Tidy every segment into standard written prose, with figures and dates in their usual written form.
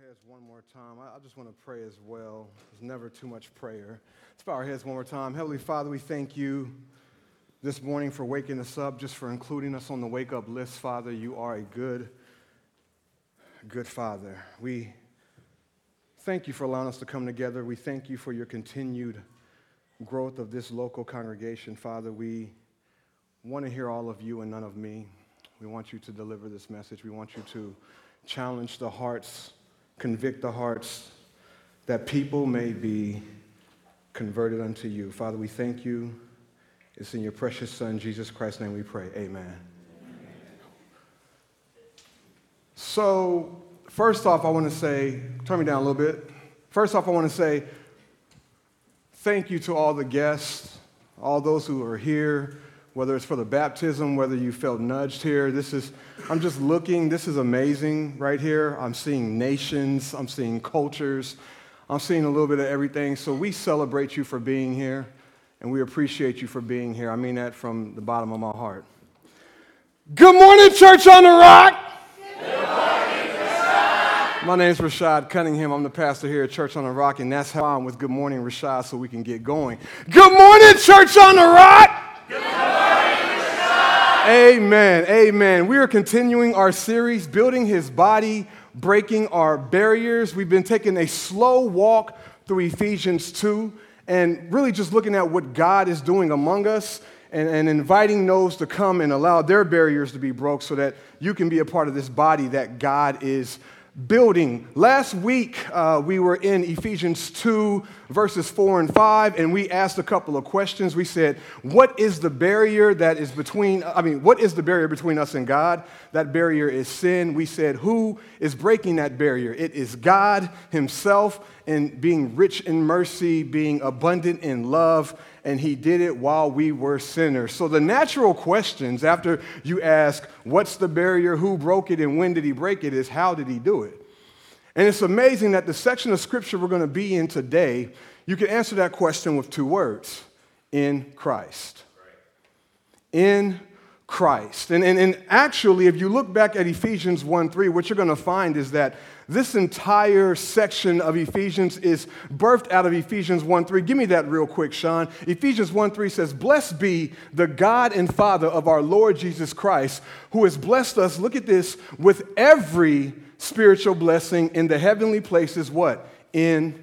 prayers one more time. I just want to pray as well. There's never too much prayer. Let's bow our heads one more time. Heavenly Father, we thank you this morning for waking us up, just for including us on the wake-up list, Father. You are a good Father. We thank you for allowing us to come together. We thank you for your continued growth of this local congregation, Father. We want to hear all of you and none of me. We want you to deliver this message. We want you to challenge the hearts, convict the hearts, that people may be converted unto you. Father, we thank you. It's in your precious Son, Jesus Christ's name we pray. Amen. So, first off, I want to say, turn me down a little bit. First off, I want to say thank you to all the guests, all those who are here, whether it's for the baptism, whether you felt nudged here. I'm just looking, this is amazing right here. I'm seeing nations, I'm seeing cultures, I'm seeing a little bit of everything. So we celebrate you for being here, and we appreciate you for being here. I mean that from the bottom of my heart. Good morning, Church on the Rock. Good morning, Rashad. My name is Rashad Cunningham. I'm the pastor here at Church on the Rock, and that's how I'm with Good Morning, Rashad, so we can get going. Good morning, Church on the Rock. Good morning, Rashad. Amen, amen. We are continuing our series, Building His Body, Breaking Our Barriers. We've been taking a slow walk through Ephesians 2 and really just looking at what God is doing among us and inviting those to come and allow their barriers to be broke so that you can be a part of this body that God is building. Last week, we were in Ephesians 2, verses 4 and 5, and we asked a couple of questions. We said, what is the barrier between us and God? That barrier is sin. We said, who is breaking that barrier? It is God himself, and being rich in mercy, being abundant in love, and he did it while we were sinners. So the natural questions after you ask, what's the barrier, who broke it, and when did he break it, is how did he do it? And it's amazing that the section of scripture we're going to be in today, you can answer that question with two words: in Christ. In Christ. And actually, if you look back at Ephesians 1:3, what you're going to find is that this entire section of Ephesians is birthed out of Ephesians 1:3. Give me that real quick, Sean. Ephesians 1:3 says, "Blessed be the God and Father of our Lord Jesus Christ, who has blessed us," look at this, "with every spiritual blessing in the heavenly places," what? In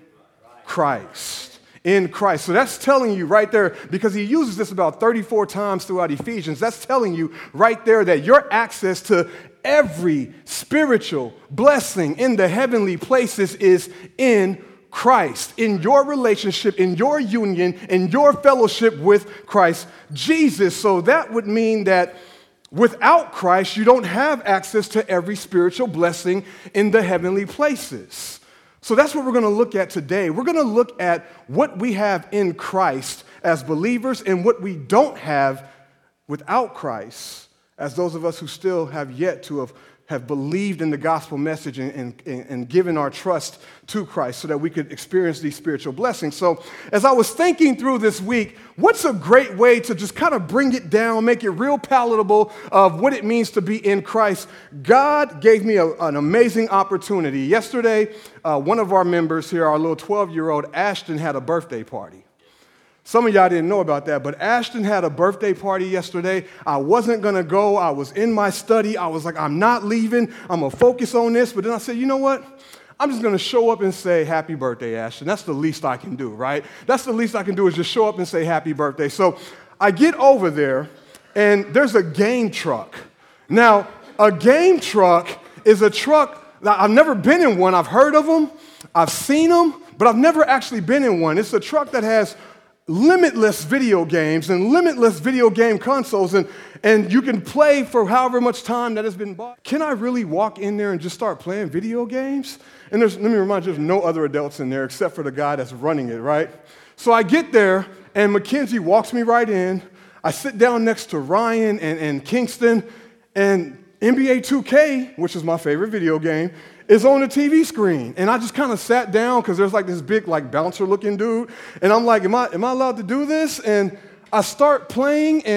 Christ. In Christ. So that's telling you right there, because he uses this about 34 times throughout Ephesians, that's telling you right there that your access to every spiritual blessing in the heavenly places is in Christ, in your relationship, in your union, in your fellowship with Christ Jesus. So that would mean that without Christ, you don't have access to every spiritual blessing in the heavenly places. So that's what we're going to look at today. We're going to look at what we have in Christ as believers and what we don't have without Christ as those of us who still have yet to have believed in the gospel message and given our trust to Christ so that we could experience these spiritual blessings. So as I was thinking through this week, what's a great way to just kind of bring it down, make it real palatable of what it means to be in Christ? God gave me an amazing opportunity. Yesterday, one of our members here, our little 12-year-old Ashton, had a birthday party. Some of y'all didn't know about that, but Ashton had a birthday party yesterday. I wasn't going to go. I was in my study. I was like, I'm not leaving. I'm going to focus on this. But then I said, you know what? I'm just going to show up and say, happy birthday, Ashton. That's the least I can do, right? That's the least I can do is just show up and say happy birthday. So I get over there, and there's a game truck. Now, a game truck is a truck. I've never been in one. I've heard of them. I've seen them, but I've never actually been in one. It's a truck that has limitless video games and limitless video game consoles, and you can play for however much time that has been bought. Can I really walk in there and just start playing video games? And let me remind you, there's no other adults in there except for the guy that's running it, right? So I get there, and Mackenzie walks me right in. I sit down next to Ryan and Kingston, and NBA 2K, which is my favorite video game, is on the TV screen. And I just kind of sat down because there's like this big like bouncer looking dude. And I'm like, am I allowed to do this? And I start playing, and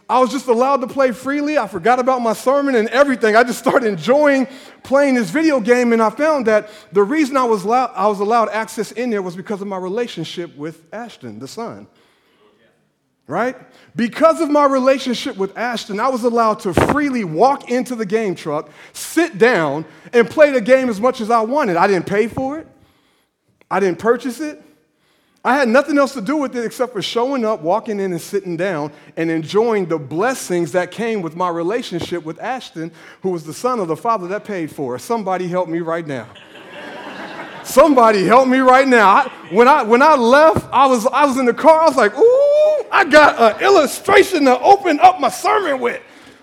I was just allowed to play freely. I forgot about my sermon and everything. I just started enjoying playing this video game, and I found that the reason I was allowed access in there was because of my relationship with Ashton, the son. Right? Because of my relationship with Ashton, I was allowed to freely walk into the game truck, sit down, and play the game as much as I wanted. I didn't pay for it. I didn't purchase it. I had nothing else to do with it except for showing up, walking in, and sitting down and enjoying the blessings that came with my relationship with Ashton, who was the son of the father that paid for it. Somebody help me right now. Somebody help me right now. When I left, I was in the car. I was like, ooh, I got an illustration to open up my sermon with.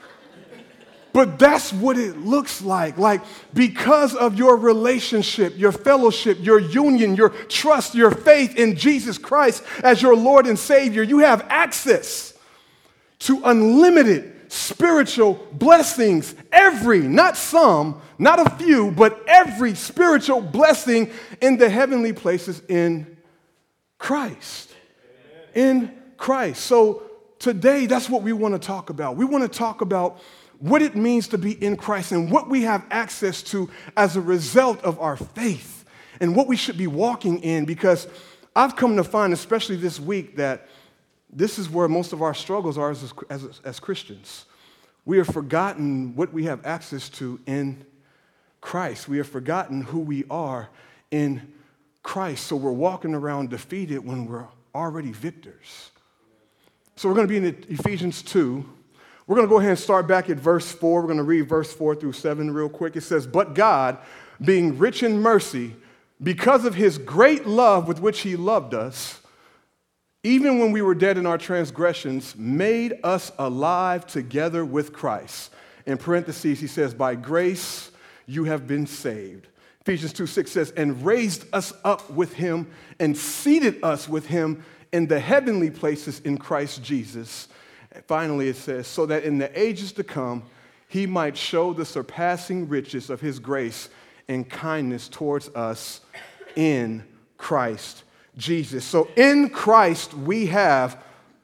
But that's what it looks like. Like, because of your relationship, your fellowship, your union, your trust, your faith in Jesus Christ as your Lord and Savior, you have access to unlimited spiritual blessings. Every, not some, not a few, but every spiritual blessing in the heavenly places in Christ. In Christ. So today, that's what we want to talk about. We want to talk about what it means to be in Christ and what we have access to as a result of our faith and what we should be walking in, because I've come to find, especially this week, that this is where most of our struggles are as Christians. We have forgotten what we have access to in Christ. We have forgotten who we are in Christ. So we're walking around defeated when we're already victors. So we're going to be in Ephesians 2. We're going to go ahead and start back at verse 4. We're going to read verse 4 through 7 real quick. It says, "But God, being rich in mercy, because of his great love with which he loved us, even when we were dead in our transgressions, made us alive together with Christ." In parentheses, he says, "By grace you have been saved." Ephesians 2:6 says, "And raised us up with him and seated us with him in the heavenly places in Christ Jesus." Finally, it says, "So that in the ages to come, he might show the surpassing riches of his grace and kindness towards us in Christ Jesus." So in Christ, we have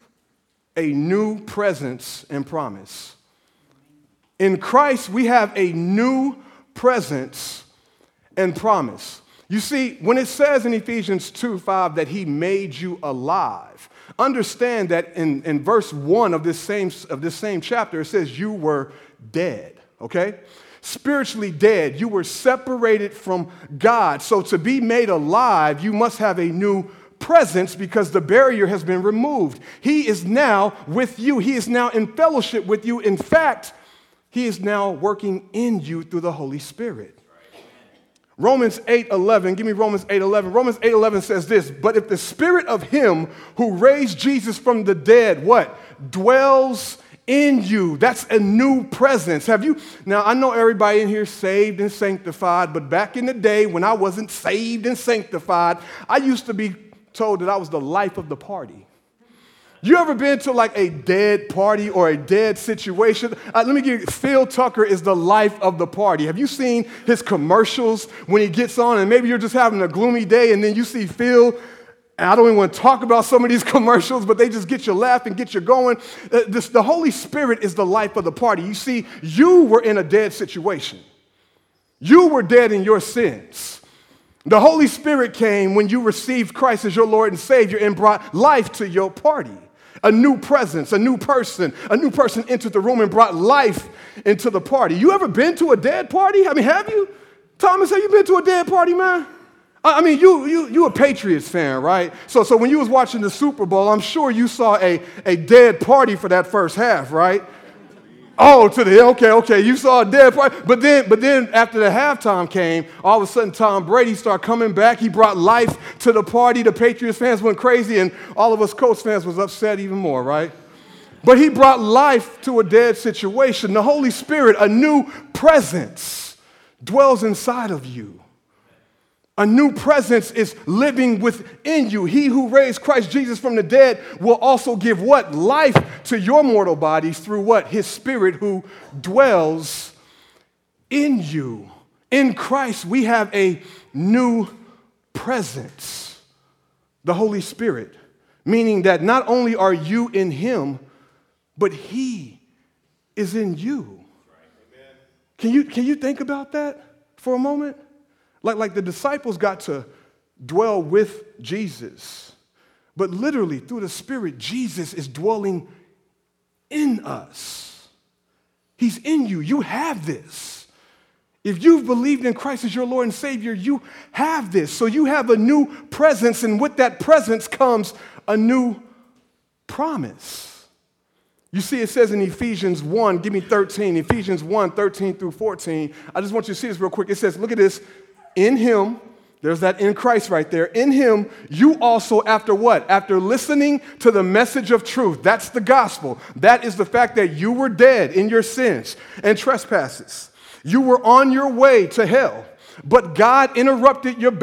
a new presence and promise. In Christ, we have a new presence and promise. You see, when it says in Ephesians 2:5 that he made you alive, understand that in verse 1 of this same chapter, it says you were dead, okay? Spiritually dead. You were separated from God. So to be made alive, you must have a new presence because the barrier has been removed. He is now with you. He is now in fellowship with you. In fact, he is now working in you through the Holy Spirit. Romans 8:11, give me Romans 8:11. Romans 8:11 says this, "But if the spirit of him who raised Jesus from the dead," what? "Dwells in you." That's a new presence. Now I know everybody in here is saved and sanctified, but back in the day when I wasn't saved and sanctified, I used to be told that I was the life of the party. You ever been to like a dead party or a dead situation? Let me give you, Phil Tucker is the life of the party. Have you seen his commercials when he gets on and maybe you're just having a gloomy day and then you see Phil, and I don't even want to talk about some of these commercials, but they just get you laughing, get you going. The Holy Spirit is the life of the party. You see, you were in a dead situation. You were dead in your sins. The Holy Spirit came when you received Christ as your Lord and Savior and brought life to your party. A new presence, a new person entered the room and brought life into the party. You ever been to a dead party? I mean, have you? Thomas, have you been to a dead party, man? I mean, you a Patriots fan, right? So when you was watching the Super Bowl, I'm sure you saw a dead party for that first half, right? Oh, okay, you saw a dead party. But then after the halftime came, all of a sudden Tom Brady started coming back. He brought life to the party. The Patriots fans went crazy, and all of us Colts fans was upset even more, right? But he brought life to a dead situation. The Holy Spirit, a new presence, dwells inside of you. A new presence is living within you. He who raised Christ Jesus from the dead will also give what? Life to your mortal bodies through what? His Spirit who dwells in you. In Christ, we have a new presence, the Holy Spirit, meaning that not only are you in him, but he is in you. Can you think about that for a moment? Like the disciples got to dwell with Jesus, but literally through the Spirit, Jesus is dwelling in us. He's in you. You have this. If you've believed in Christ as your Lord and Savior, you have this. So you have a new presence, and with that presence comes a new promise. You see, it says in Ephesians 1, give me 13, Ephesians 1, 13 through 14. I just want you to see this real quick. It says, look at this. In him, there's that in Christ right there. In him, you also, after what? After listening to the message of truth. That's the gospel. That is the fact that you were dead in your sins and trespasses. You were on your way to hell. But God interrupted your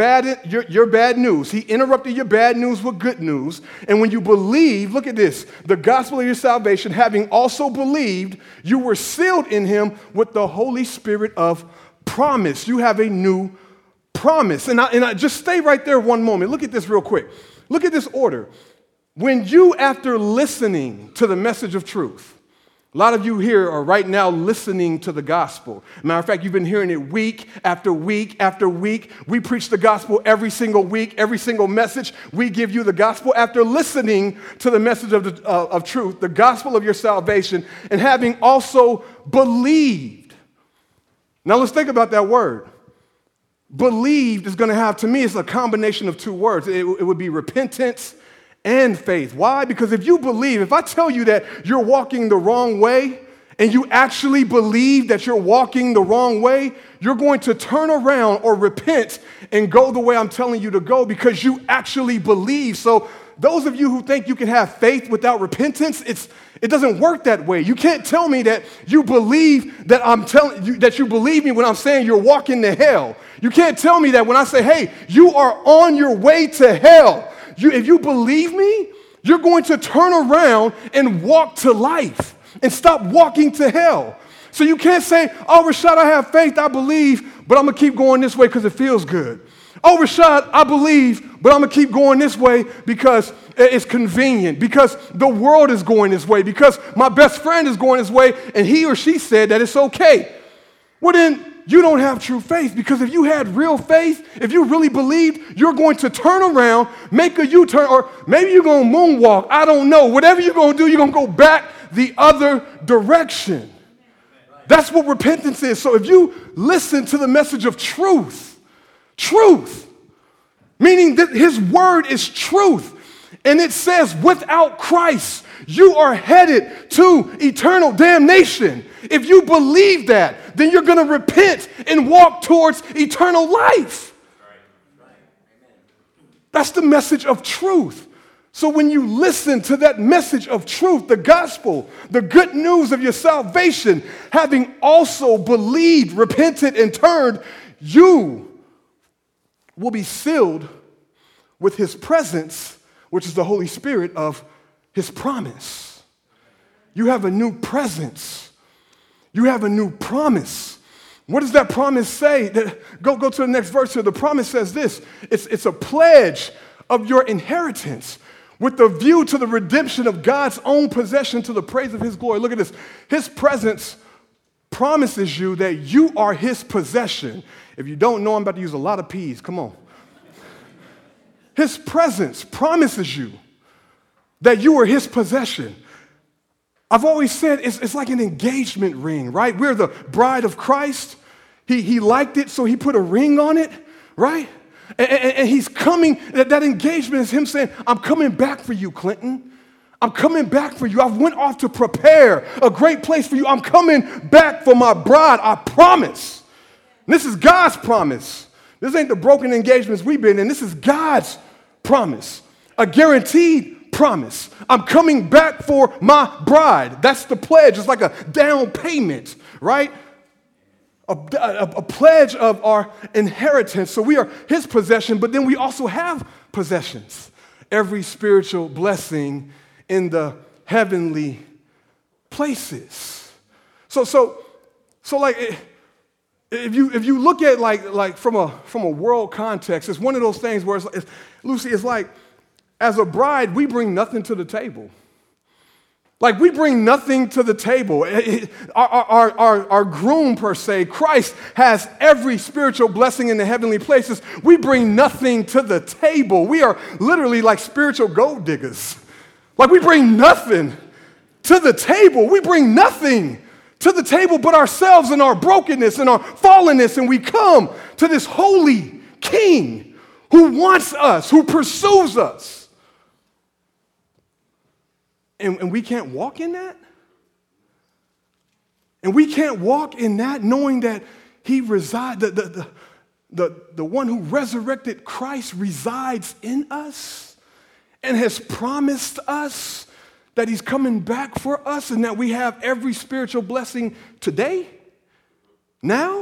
bad news. He interrupted your bad news with good news. And when you believe, look at this, the gospel of your salvation, having also believed, you were sealed in him with the Holy Spirit of promise. You have a new promise. And I just stay right there one moment. Look at this real quick. Look at this order. When you, after listening to the message of truth, a lot of you here are right now listening to the gospel. Matter of fact, you've been hearing it week after week after week. We preach the gospel every single week, every single message. We give you the gospel after listening to the message of truth, the gospel of your salvation, and having also believed. Now let's think about that word. Believed is going to have, to me, it's a combination of two words. It would be repentance and faith. Why? Because if you believe, if I tell you that you're walking the wrong way and you actually believe that you're walking the wrong way, you're going to turn around or repent and go the way I'm telling you to go because you actually believe. So those of you who think you can have faith without repentance, it doesn't work that way. You can't tell me that you believe that I'm telling you that you believe me when I'm saying you're walking to hell. You can't tell me that when I say, hey, you are on your way to hell. If you believe me, you're going to turn around and walk to life and stop walking to hell. So you can't say, oh, Rashad, I have faith, I believe, but I'm going to keep going this way because it feels good. Oh, Rashad, I believe, but I'm going to keep going this way because it's convenient, because the world is going this way, because my best friend is going this way, and he or she said that it's okay. Well, then you don't have true faith, because if you had real faith, if you really believed, you're going to turn around, make a U-turn, or maybe you're going to moonwalk. I don't know. Whatever you're going to do, you're going to go back the other direction. That's what repentance is. So if you listen to the message of truth, meaning that his word is truth, and it says without Christ, you are headed to eternal damnation. If you believe that, then you're going to repent and walk towards eternal life. That's the message of truth. So when you listen to that message of truth, the gospel, the good news of your salvation, having also believed, repented, and turned, you will be sealed with his presence, which is the Holy Spirit of his promise. You have a new presence. You have a new promise. What does that promise say? Go to the next verse here. The promise says this. It's a pledge of your inheritance with the view to the redemption of God's own possession to the praise of his glory. Look at this. His presence promises you that you are his possession. If you don't know, I'm about to use a lot of P's. Come on. His presence promises you that you are his possession. I've always said it's like an engagement ring, right? We're the bride of Christ. He liked it, so he put a ring on it, right? And he's coming, that engagement is him saying, I'm coming back for you, Clinton. I'm coming back for you. I went off to prepare a great place for you. I'm coming back for my bride, I promise. And this is God's promise. This ain't the broken engagements we've been in. This is God's promise, a guaranteed promise. I'm coming back for my bride. That's the pledge. It's like a down payment, right? A pledge of our inheritance. So we are his possession, but then we also have possessions. Every spiritual blessing in the heavenly places. So like, if you look at like from a world context, it's one of those things where Lucy, it's like, as a bride, we bring nothing to the table. Like, we bring nothing to the table. Our groom, per se, Christ, has every spiritual blessing in the heavenly places. We bring nothing to the table. We are literally like spiritual gold diggers. Like, we bring nothing to the table. We bring nothing to the table but ourselves and our brokenness and our fallenness, and we come to this holy King who wants us, who pursues us. And we can't walk in that? And we can't walk in that knowing that he resides, the one who resurrected Christ resides in us and has promised us that he's coming back for us and that we have every spiritual blessing today, now.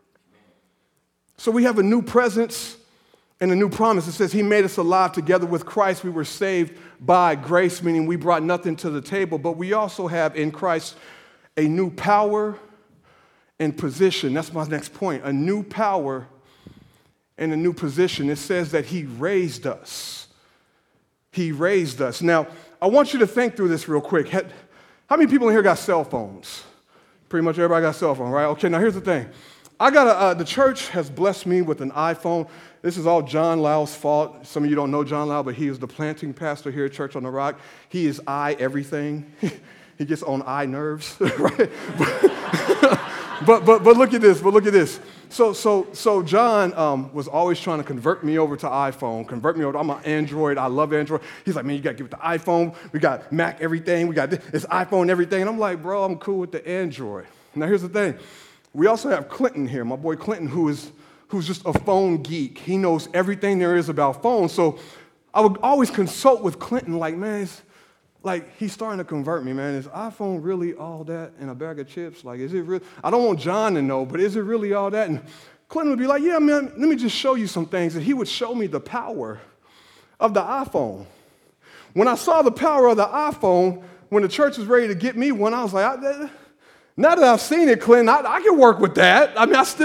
So we have a new presence and a new promise. It says he made us alive together with Christ. We were saved by grace, meaning we brought nothing to the table, but we also have in Christ a new power and position. That's my next point, a new power and a new position. It says that he raised us. He raised us. Now, I want you to think through this real quick. How many people in here got cell phones? Pretty much everybody got a cell phone, right? Okay, now here's the thing. The church has blessed me with an iPhone. This is all John Lau's fault. Some of you don't know John Lau, but he is the planting pastor here at Church on the Rock. He is everything. He gets on nerves, right? But look at this. But look at this. So John was always trying to convert me over to iPhone. Convert me over. I'm an Android. I love Android. He's like, man, you got to give it the iPhone. We got Mac everything. We got this iPhone everything. And I'm like, bro, I'm cool with the Android. Now here's the thing. We also have Clinton here, my boy Clinton, who's just a phone geek. He knows everything there is about phones. So I would always consult with Clinton, like, man, it's like he's starting to convert me, man. Is iPhone really all that in a bag of chips? Like, is it real? I don't want John to know, but is it really all that? And Clinton would be like, yeah, man, let me just show you some things. And he would show me the power of the iPhone. When I saw the power of the iPhone, when the church was ready to get me one, I was like, now that I've seen it, Clinton, I can work with that. I mean, I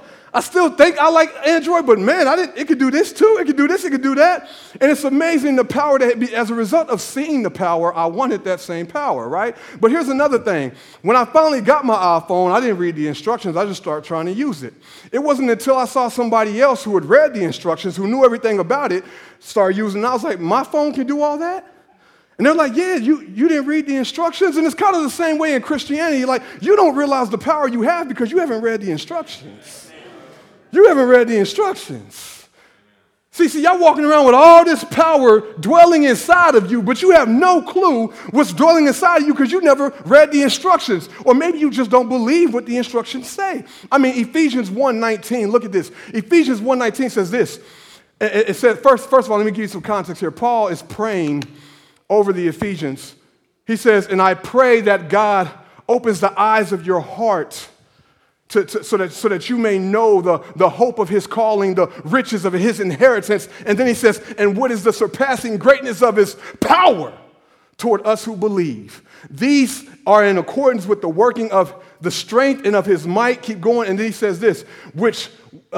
still think I like Android, but man, it could do this too. It could do this, it could do that. And it's amazing the power that as a result of seeing the power, I wanted that same power, right? But here's another thing. When I finally got my iPhone, I didn't read the instructions. I just started trying to use it. It wasn't until I saw somebody else who had read the instructions, who knew everything about it, start using it. I was like, my phone can do all that? And they're like, yeah, you didn't read the instructions. And it's kind of the same way in Christianity. Like, you don't realize the power you have because you haven't read the instructions. You haven't read the instructions. See, y'all walking around with all this power dwelling inside of you, but you have no clue what's dwelling inside of you because you never read the instructions. Or maybe you just don't believe what the instructions say. I mean, Ephesians 1:19, look at this. Ephesians 1:19 says this. It says, first of all, let me give you some context here. Paul is praying over the Ephesians. He says, and I pray that God opens the eyes of your heart so that you may know the hope of his calling, the riches of his inheritance. And then he says, and what is the surpassing greatness of his power toward us who believe. These are in accordance with the working of the strength and of his might. Keep going. And then he says this, which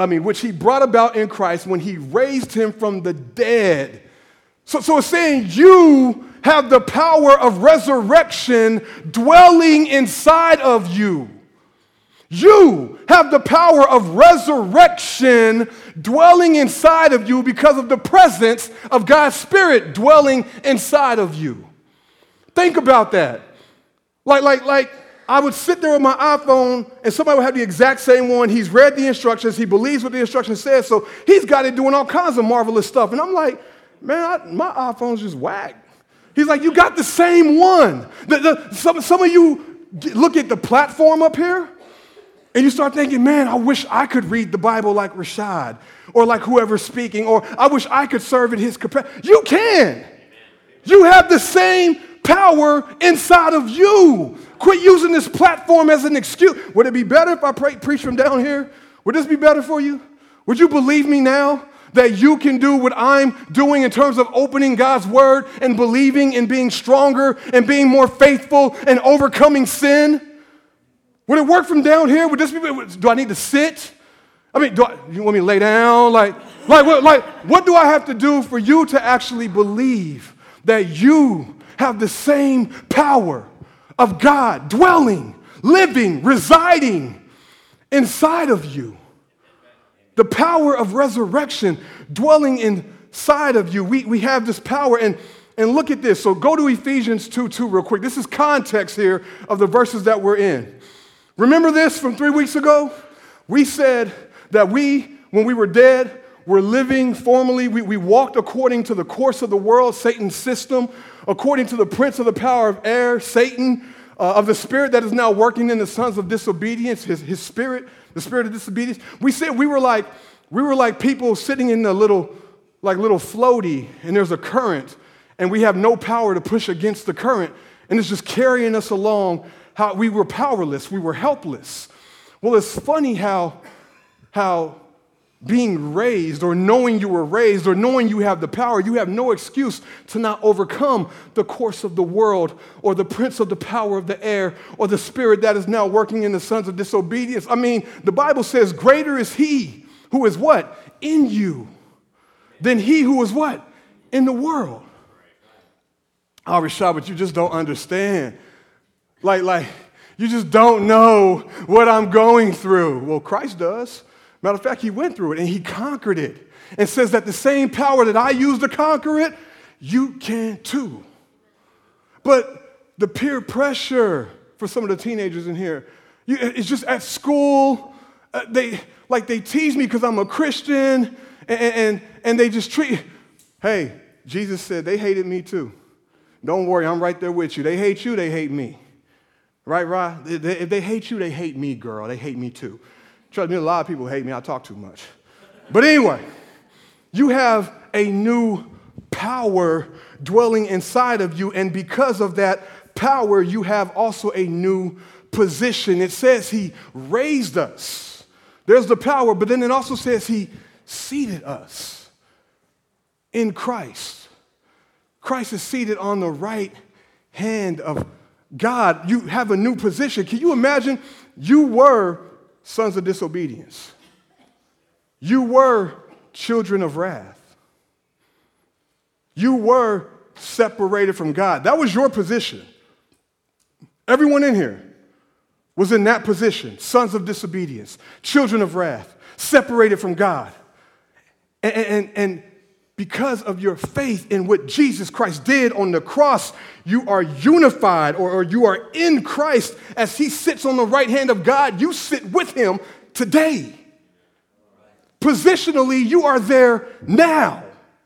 he brought about in Christ when he raised him from the dead. So it's saying you have the power of resurrection dwelling inside of you. You have the power of resurrection dwelling inside of you because of the presence of God's Spirit dwelling inside of you. Think about that. Like I would sit there with my iPhone and somebody would have the exact same one. He's read the instructions. He believes what the instructions says. So he's got it doing all kinds of marvelous stuff. And I'm like, man, my iPhone's just whack. He's like, you got the same one. Some of you look at the platform up here and you start thinking, man, I wish I could read the Bible like Rashad or like whoever's speaking, or I wish I could serve in his capacity. You can. You have the same power inside of you. Quit using this platform as an excuse. Would it be better if I preach from down here? Would this be better for you? Would you believe me now that you can do what I'm doing in terms of opening God's word and believing and being stronger and being more faithful and overcoming sin? Would it work from down here? Would this be? Do I need to sit? I mean, you want me to lay down? Like, what do I have to do for you to actually believe that you have the same power of God dwelling, living, residing inside of you. The power of resurrection dwelling inside of you. We have this power. And look at this. So go to Ephesians 2:2 real quick. This is context here of the verses that we're in. Remember this from 3 weeks ago? We said that when we were dead, we're living formally. We walked according to the course of the world, Satan's system, according to the prince of the power of air, Satan, of the spirit that is now working in the sons of disobedience, his spirit, the spirit of disobedience. We said we were like people sitting in a little floaty, and there's a current, and we have no power to push against the current, and it's just carrying us along. How we were powerless, we were helpless. Well, it's funny how being raised, or knowing you were raised, or knowing you have the power, you have no excuse to not overcome the course of the world, or the prince of the power of the air, or the spirit that is now working in the sons of disobedience. I mean, the Bible says, greater is he who is what? In you, than he who is what? In the world. Oh, Rashad, but you just don't understand. Like, you just don't know what I'm going through. Well, Christ does. Matter of fact, he went through it and he conquered it. And says that the same power that I use to conquer it, you can too. But the peer pressure for some of the teenagers in here, it's just at school, they tease me because I'm a Christian, and they just treat, hey, Jesus said they hated me too. Don't worry, I'm right there with you. They hate you, they hate me. Right, Rod? If they hate you, they hate me, girl. They hate me too. Trust me, a lot of people hate me. I talk too much. But anyway, you have a new power dwelling inside of you, and because of that power, you have also a new position. It says he raised us. There's the power, but then it also says he seated us in Christ. Christ is seated on the right hand of God. You have a new position. Can you imagine? You were sons of disobedience. You were children of wrath. You were separated from God. That was your position. Everyone in here was in that position. Sons of disobedience, children of wrath, separated from God. And because of your faith in what Jesus Christ did on the cross, you are unified, or you are in Christ. As he sits on the right hand of God, you sit with him today. Positionally, you are there now.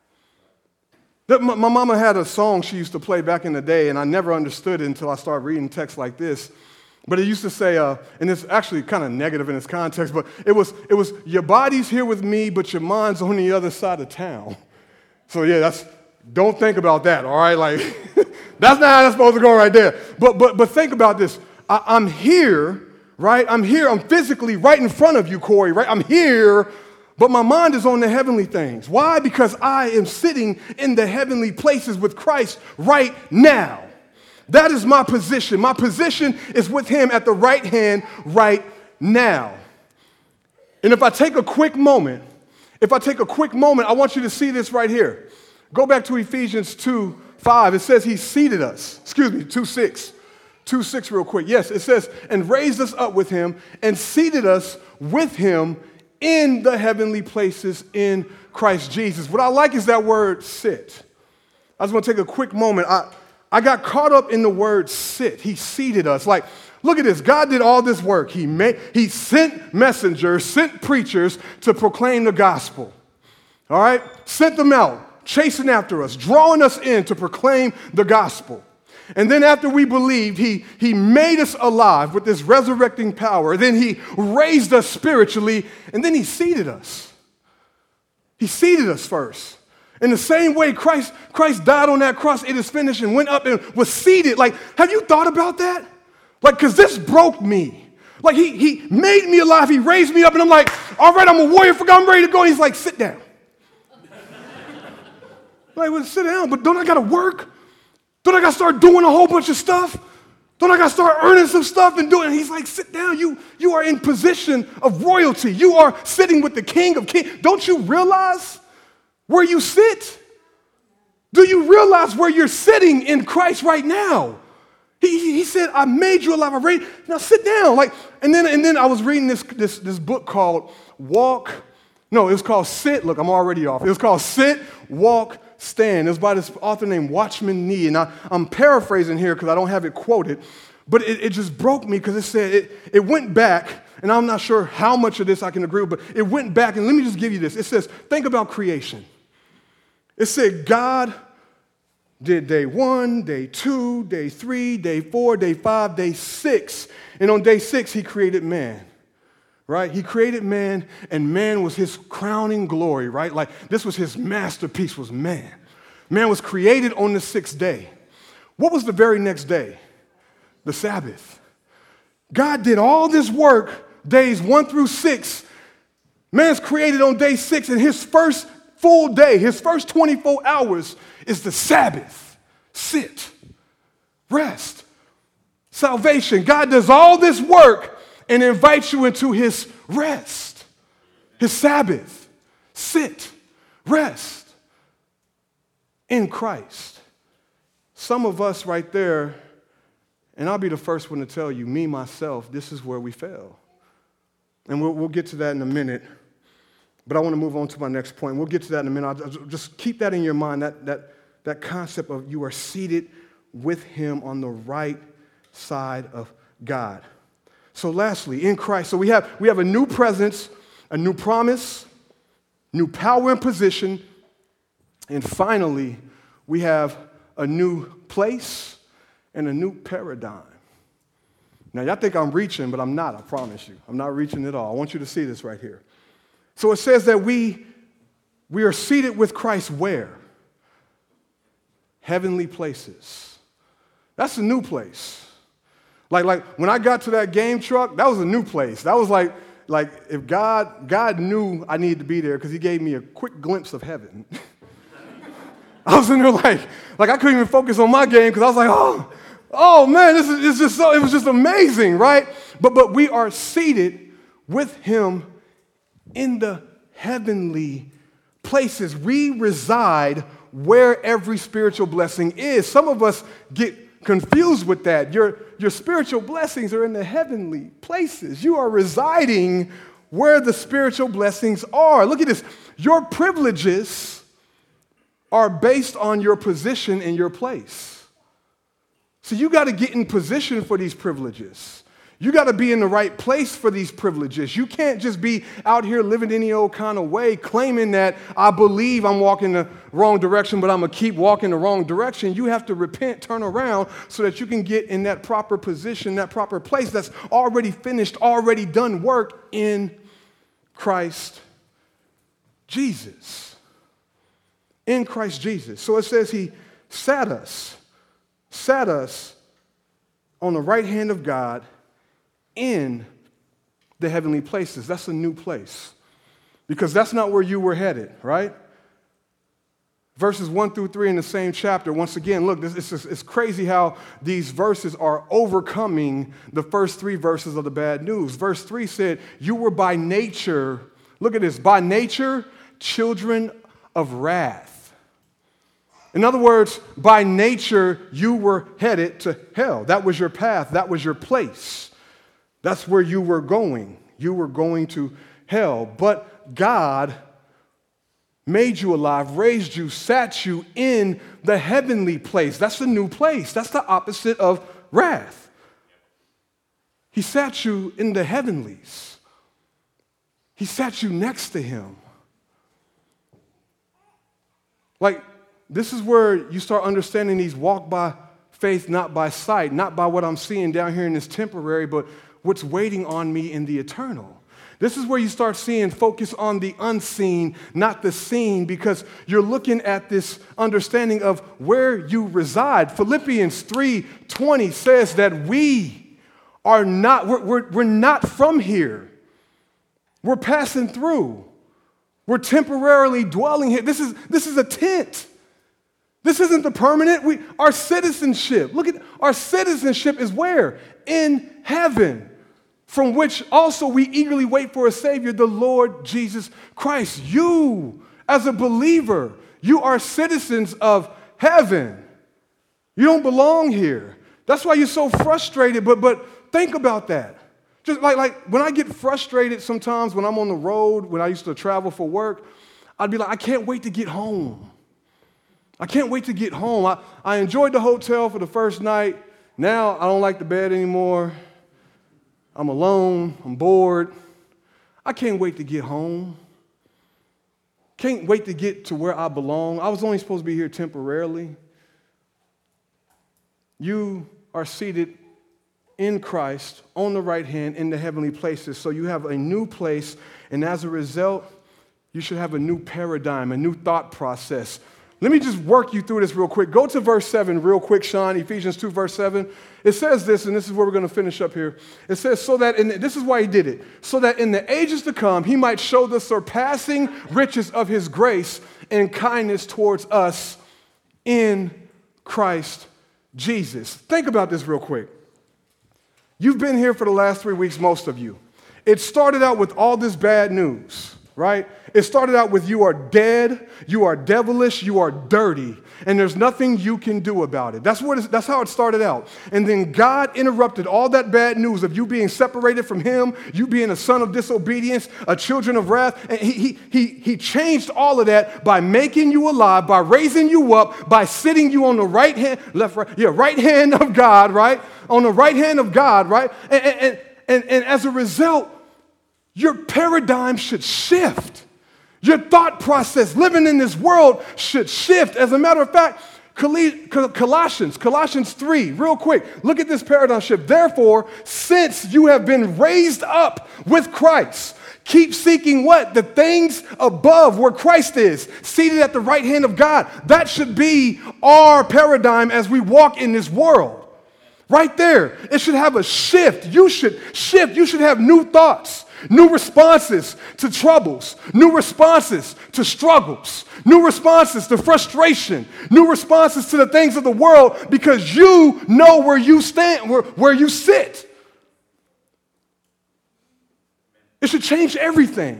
My mama had a song she used to play back in the day, and I never understood it until I started reading texts like this. But it used to say, and it's actually kind of negative in its context, but it was your body's here with me, but your mind's on the other side of town. So yeah, don't think about that, all right? Like, that's not how that's supposed to go right there. But think about this. I'm here, right? I'm here. I'm physically right in front of you, Corey, right? I'm here, but my mind is on the heavenly things. Why? Because I am sitting in the heavenly places with Christ right now. That is my position. My position is with him at the right hand right now. And if I take a quick moment, I want you to see this right here. Go back to Ephesians 2:5. It says he seated us. 2:6. 2:6 real quick. Yes, it says, and raised us up with him and seated us with him in the heavenly places in Christ Jesus. What I like is that word sit. I just want to take a quick moment. I got caught up in the word sit. He seated us. Like, look at this. God did all this work. He sent messengers, sent preachers to proclaim the gospel. All right? Sent them out, chasing after us, drawing us in to proclaim the gospel. And then after we believed, he made us alive with this resurrecting power. Then he raised us spiritually, and then he seated us. He seated us first. In the same way Christ died on that cross, it is finished, and went up and was seated. Like, have you thought about that? Like, because this broke me. Like, he made me alive. He raised me up, and I'm like, all right, I'm a warrior for God. I'm ready to go. And he's like, sit down. Like, well, sit down, but don't I got to work? Don't I got to start doing a whole bunch of stuff? Don't I got to start earning some stuff and doing it? He's like, sit down. You are in position of royalty. You are sitting with the King of Kings. Don't you realize where you sit? Do you realize where you're sitting in Christ right now? He said, I made you alive. Now sit down. And then I was reading this book called Walk. No, it was called Sit. Look, I'm already off. It was called Sit, Walk, Stand. It was by this author named Watchman Nee. And I'm paraphrasing here because I don't have it quoted. But it just broke me because it said, it went back, and I'm not sure how much of this I can agree with, but it went back, and let me just give you this. It says, think about creation. It said God did day 1, day 2, day 3, day 4, day 5, day 6. And on day 6, he created man, right? He created man, and man was his crowning glory, right? Like this was his masterpiece, was man. Man was created on the 6th day. What was the very next day? The Sabbath. God did all this work, days 1 through 6. Man's created on day 6, and his first full day, his first 24 hours is the Sabbath. Sit, rest, salvation. God does all this work and invites you into his rest, his Sabbath. Sit, rest in Christ. Some of us right there, and I'll be the first one to tell you, me, myself, this is where we fail. And we'll get to that in a minute. But I want to move on to my next point. We'll get to that in a minute. I'll just keep that in your mind, that concept of you are seated with him on the right side of God. So lastly, in Christ, so we have a new presence, a new promise, new power and position, and finally, we have a new place and a new paradigm. Now, y'all think I'm reaching, but I'm not, I promise you. I'm not reaching at all. I want you to see this right here. So it says that we are seated with Christ where? Heavenly places. That's a new place. Like when I got to that game truck, that was a new place. That was like if God knew I needed to be there because he gave me a quick glimpse of heaven. I was in there like I couldn't even focus on my game because I was like, oh man, it was just amazing, right? But we are seated with him in the heavenly places. We reside where every spiritual blessing is. Some of us get confused with that. Your spiritual blessings are in the heavenly places. You are residing where the spiritual blessings are. Look at this. Your privileges are based on your position in your place. So you got to get in position for these privileges. You got to be in the right place for these privileges. You can't just be out here living any old kind of way, claiming that I believe I'm walking the wrong direction, but I'm going to keep walking the wrong direction. You have to repent, turn around, so that you can get in that proper position, that proper place that's already finished, already done work in Christ Jesus. In Christ Jesus. So it says he sat us on the right hand of God in the heavenly places. That's a new place because that's not where you were headed, right? Verses 1 through 3 in the same chapter. Once again, look, it's crazy how these verses are overcoming the first 3 verses of the bad news. Verse 3 said, you were by nature, look at this, by nature, children of wrath. In other words, by nature, you were headed to hell. That was your path. That was your place. That's where you were going. You were going to hell. But God made you alive, raised you, sat you in the heavenly place. That's a new place. That's the opposite of wrath. He sat you in the heavenlies. He sat you next to him. This is where you start understanding these walk by faith, not by sight, not by what I'm seeing down here in this temporary, but what's waiting on me in the eternal. This is where you start seeing focus on the unseen, not the seen, because you're looking at this understanding of where you reside. Philippians 3:20 says that we are not, we're not from here. We're passing through. We're temporarily dwelling here. This is a tent. This isn't the permanent. Our citizenship, look at our citizenship is where? In heaven, from which also we eagerly wait for a Savior, the Lord Jesus Christ. You, as a believer, you are citizens of heaven. You don't belong here. That's why you're so frustrated, but think about that. Just like when I get frustrated sometimes when I'm on the road, when I used to travel for work, I'd be like, I can't wait to get home. I can't wait to get home. I enjoyed the hotel for the first night. Now I don't like the bed anymore. I'm alone. I'm bored. I can't wait to get home. Can't wait to get to where I belong. I was only supposed to be here temporarily. You are seated in Christ on the right hand in the heavenly places. So you have a new place, and as a result, you should have a new paradigm, a new thought process. Let me just work you through this real quick. Go to verse 7 real quick, Sean, Ephesians 2, verse 7. It says this, and this is where we're going to finish up here. It says, so that, this is why he did it, so that in the ages to come, he might show the surpassing riches of his grace and kindness towards us in Christ Jesus. Think about this real quick. You've been here for the last 3 weeks, most of you. It started out with all this bad news, right? It started out with you are dead, you are devilish, you are dirty, and there's nothing you can do about it. That's how it started out. And then God interrupted all that bad news of you being separated from him, you being a son of disobedience, a children of wrath. And he changed all of that by making you alive, by raising you up, by sitting you on the right hand, right hand of God, right? On the right hand of God, right? And as a result, your paradigm should shift. Your thought process living in this world should shift. As a matter of fact, Colossians 3, real quick, look at this paradigm shift. Therefore, since you have been raised up with Christ, keep seeking what? The things above where Christ is, seated at the right hand of God. That should be our paradigm as we walk in this world. Right there. It should have a shift. You should shift. You should have new thoughts, new responses to troubles, new responses to struggles, new responses to frustration, new responses to the things of the world because you know where you stand, where you sit. It should change everything.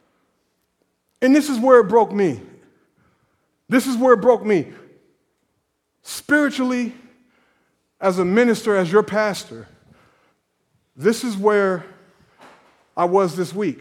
And this is where it broke me. This is where it broke me. Spiritually, as a minister, as your pastor, this is where I was this week.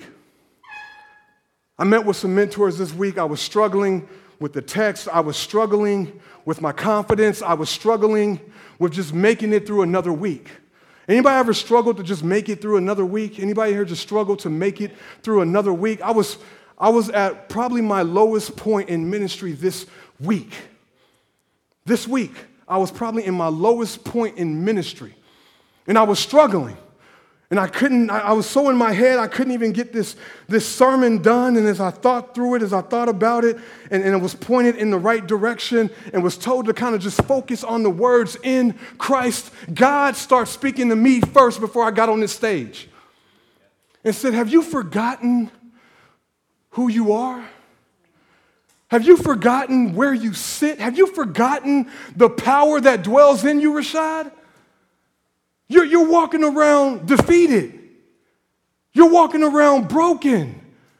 I met with some mentors this week. I was struggling with the text. I was struggling with my confidence. I was struggling with just making it through another week. Anybody ever struggled to just make it through another week? Anybody here just struggled to make it through another week? I was at probably my lowest point in ministry this week. This week, I was probably in my lowest point in ministry. And I was struggling. And I was so in my head, I couldn't even get this sermon done. And as I thought through it, as I thought about it, and it was pointed in the right direction and was told to kind of just focus on the words in Christ, God started speaking to me first before I got on this stage. And said, have you forgotten who you are? Have you forgotten where you sit? Have you forgotten the power that dwells in you, Rashad? You're walking around defeated. You're walking around broken.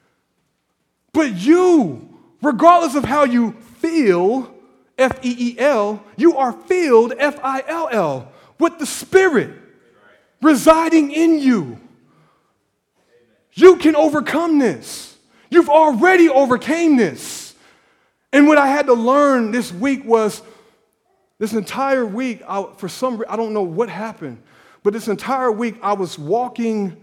But you, regardless of how you feel, F-E-E-L, you are filled, F-I-L-L, with the Spirit residing in you. You can overcome this. You've already overcame this. And what I had to learn this week was, this entire week, I don't know what happened, but this entire week I was walking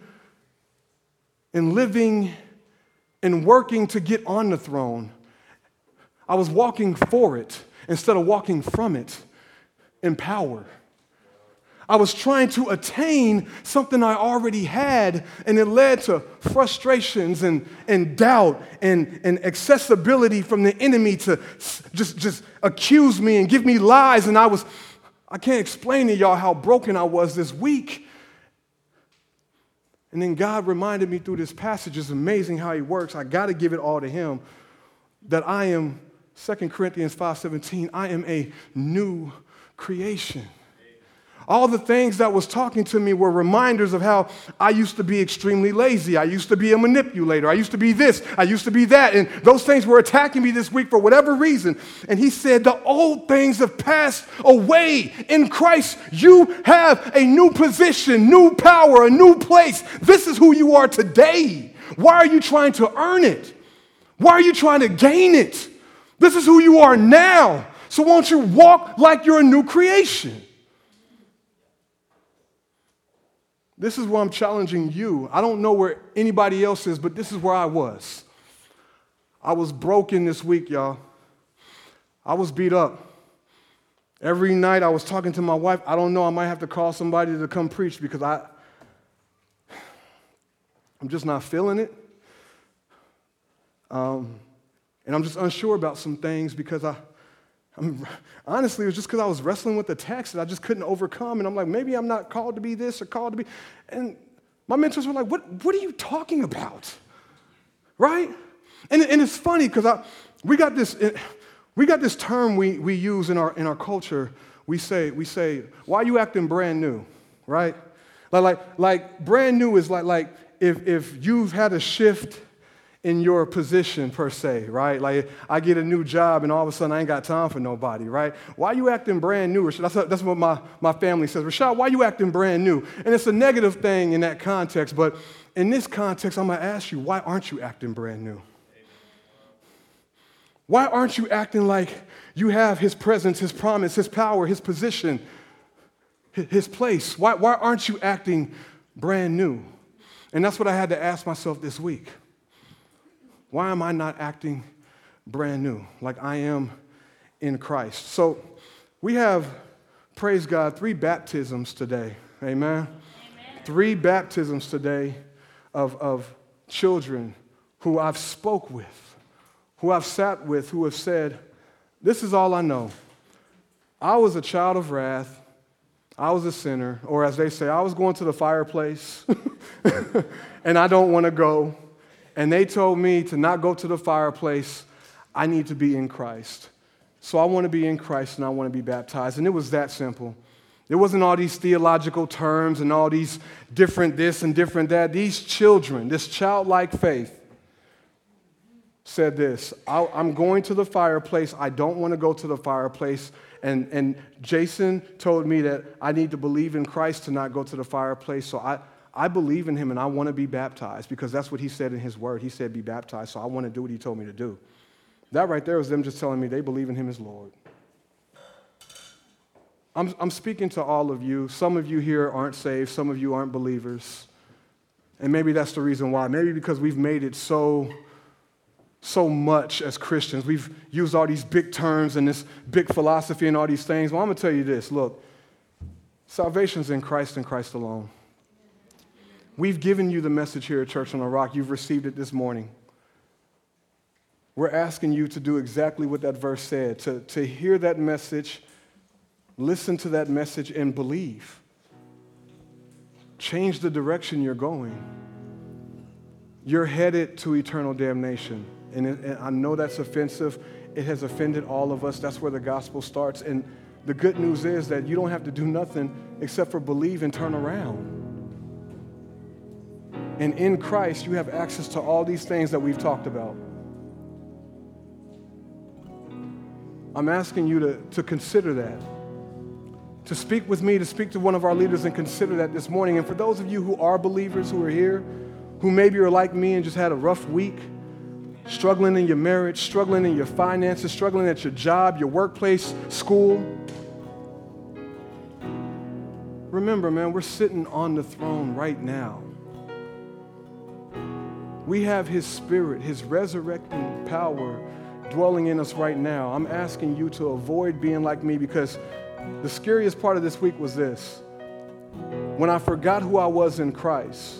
and living and working to get on the throne. I was walking for it instead of walking from it in power. I was trying to attain something I already had, and it led to frustrations and doubt and accessibility from the enemy to just accuse me and give me lies. And I can't explain to y'all how broken I was this week. And then God reminded me through this passage, it's amazing how he works. I got to give it all to him, that I am, 2 Corinthians 5:17, I am a new creation. All the things that was talking to me were reminders of how I used to be extremely lazy. I used to be a manipulator. I used to be this. I used to be that. And those things were attacking me this week for whatever reason. And he said, the old things have passed away. In Christ, you have a new position, new power, a new place. This is who you are today. Why are you trying to earn it? Why are you trying to gain it? This is who you are now. So won't you walk like you're a new creation? This is where I'm challenging you. I don't know where anybody else is, but this is where I was. I was broken this week, y'all. I was beat up. Every night I was talking to my wife. I don't know, I might have to call somebody to come preach because I'm just not feeling it. And I'm just unsure about some things because honestly, it was just because I was wrestling with the text that I just couldn't overcome. And I'm like, maybe I'm not called to be this or called to be. And my mentors were like, what are you talking about? Right? And it's funny because we got this term we use in our culture. We say, why are you acting brand new? Right? Like brand new is like if you've had a shift in your position per se, right? Like I get a new job and all of a sudden I ain't got time for nobody, right? Why are you acting brand new? That's what my family says. Rashad, why are you acting brand new? And it's a negative thing in that context, but in this context, I'm going to ask you, why aren't you acting brand new? Why aren't you acting like you have his presence, his promise, his power, his position, his place? Why aren't you acting brand new? And that's what I had to ask myself this week. Why am I not acting brand new like I am in Christ? So we have, praise God, 3 baptisms today. Amen? 3 baptisms today of children who I've spoke with, who I've sat with, who have said, this is all I know. I was a child of wrath. I was a sinner. Or as they say, I was going to the fireplace and I don't want to go. And they told me to not go to the fireplace. I need to be in Christ. So I want to be in Christ and I want to be baptized. And it was that simple. It wasn't all these theological terms and all these different this and different that. These children, this childlike faith, said this, I'm going to the fireplace. I don't want to go to the fireplace. And Jason told me that I need to believe in Christ to not go to the fireplace. So I believe in him and I want to be baptized because that's what he said in his word. He said be baptized, so I want to do what he told me to do. That right there was them just telling me they believe in him as Lord. I'm speaking to all of you. Some of you here aren't saved. Some of you aren't believers. And maybe that's the reason why. Maybe because we've made it so much as Christians. We've used all these big terms and this big philosophy and all these things. Well, I'm going to tell you this. Look, salvation's in Christ and Christ alone. We've given you the message here at Church on the Rock. You've received it this morning. We're asking you to do exactly what that verse said, to hear that message, listen to that message, and believe. Change the direction you're going. You're headed to eternal damnation. And I know that's offensive. It has offended all of us. That's where the gospel starts. And the good news is that you don't have to do nothing except for believe and turn around. And in Christ, you have access to all these things that we've talked about. I'm asking you to consider that, to speak with me, to speak to one of our leaders and consider that this morning. And for those of you who are believers, who are here, who maybe are like me and just had a rough week, struggling in your marriage, struggling in your finances, struggling at your job, your workplace, school, remember, man, we're sitting on the throne right now. We have his spirit, his resurrecting power dwelling in us right now. I'm asking you to avoid being like me because the scariest part of this week was this. When I forgot who I was in Christ,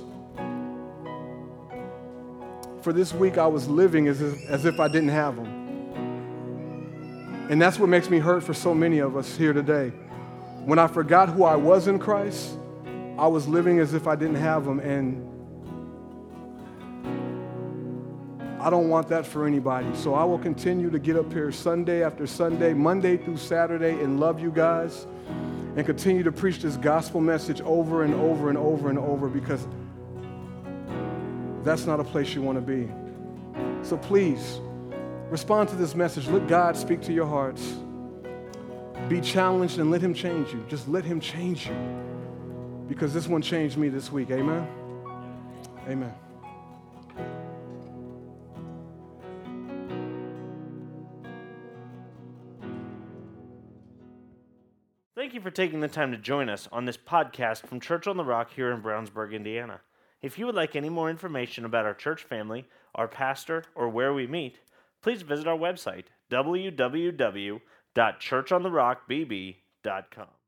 for this week I was living as if I didn't have him. And that's what makes me hurt for so many of us here today. When I forgot who I was in Christ, I was living as if I didn't have him, and I don't want that for anybody. So I will continue to get up here Sunday after Sunday, Monday through Saturday, and love you guys and continue to preach this gospel message over and over and over and over, because that's not a place you want to be. So please, respond to this message. Let God speak to your hearts. Be challenged and let him change you. Just let him change you, because this one changed me this week. Amen? Amen. Thank you for taking the time to join us on this podcast from Church on the Rock here in Brownsburg, Indiana. If you would like any more information about our church family, our pastor, or where we meet, please visit our website, www.churchontherockbb.com.